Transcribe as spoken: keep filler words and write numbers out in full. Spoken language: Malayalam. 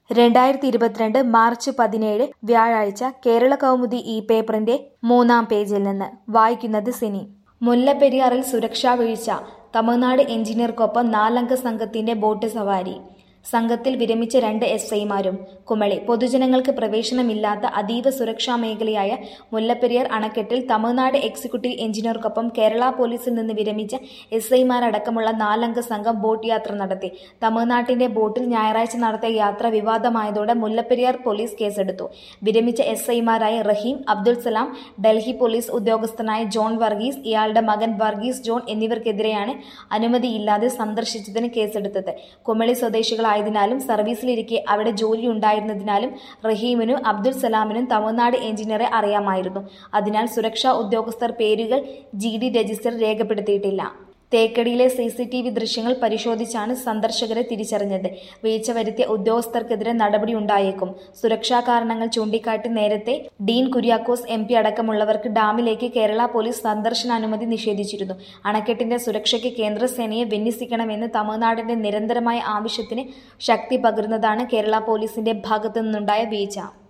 രണ്ടായിരത്തി ഇരുപത്തിരണ്ട് മാർച്ച് പതിനേഴ് വ്യാഴാഴ്ച കേരള കൗമുദി ഈ പേപ്പറിന്റെ മൂന്നാം പേജിൽ നിന്ന് വായിക്കുന്നത് സിനി. മുല്ലപ്പെരിയാറിൽ സുരക്ഷാ വീഴ്ച, തമിഴ്നാട് എഞ്ചിനീയർക്കൊപ്പം നാലംഗ സംഘത്തിന്റെ ബോട്ട് സവാരി. സംഘത്തിൽ വിരമിച്ച രണ്ട് എസ് ഐമാരും. കുമളി. പൊതുജനങ്ങൾക്ക് പ്രവേശനമില്ലാത്ത അതീവ സുരക്ഷാ മേഖലയായ മുല്ലപ്പെരിയാർ അണക്കെട്ടിൽ തമിഴ്നാട് എക്സിക്യൂട്ടീവ് എഞ്ചിനീയർക്കൊപ്പം കേരള പോലീസിൽ നിന്ന് വിരമിച്ച എസ് ഐമാരടക്കമുള്ള നാലംഗ സംഘം ബോട്ട് യാത്ര നടത്തി. തമിഴ്നാട്ടിന്റെ ബോട്ടിൽ ഞായറാഴ്ച നടത്തിയ യാത്ര വിവാദമായതോടെ മുല്ലപ്പെരിയാർ പോലീസ് കേസെടുത്തു. വിരമിച്ച എസ് ഐമാരായ റഹീം, അബ്ദുൾ സലാം, ഡൽഹി പോലീസ് ഉദ്യോഗസ്ഥനായ ജോൺ വർഗീസ്, ഇയാളുടെ മകൻ വർഗീസ് ജോൺ എന്നിവർക്കെതിരെയാണ് അനുമതിയില്ലാതെ സന്ദർശിച്ചതിന് കേസെടുത്തത്. കുമളി സ്വദേശികളായ ായതിനാലും സർവീസിലിരിക്കെ അവിടെ ജോലി ഉണ്ടായിരുന്നതിനാലും റഹീമിനും അബ്ദുൾ സലാമിനും തമിഴ്നാട് എഞ്ചിനീയറെ അറിയാമായിരുന്നു. അതിനാൽ സുരക്ഷാ ഉദ്യോഗസ്ഥർ പേരുകൾ ജി ഡി രജിസ്റ്ററിൽ രേഖപ്പെടുത്തിയിട്ടില്ല. തേക്കടിയിലെ സി സി ടി വി ദൃശ്യങ്ങൾ പരിശോധിച്ചാണ് സന്ദർശകരെ തിരിച്ചറിഞ്ഞത്. വീഴ്ച വരുത്തിയ ഉദ്യോഗസ്ഥർക്കെതിരെ നടപടിയുണ്ടായേക്കും. സുരക്ഷാ കാരണങ്ങൾ ചൂണ്ടിക്കാട്ടി നേരത്തെ ഡീൻ കുര്യാക്കോസ് എം പി അടക്കമുള്ളവർക്ക് ഡാമിലേക്ക് കേരള പോലീസ് സന്ദർശനാനുമതി നിഷേധിച്ചിരുന്നു. അണക്കെട്ടിന്റെ സുരക്ഷയ്ക്ക് കേന്ദ്രസേനയെ വിന്യസിക്കണമെന്ന് തമിഴ്നാടിന്റെ നിരന്തരമായ ആവശ്യത്തിന് ശക്തി പകരുന്നതാണ് കേരള പോലീസിന്റെ ഭാഗത്തുനിന്നുണ്ടായ വീഴ്ച.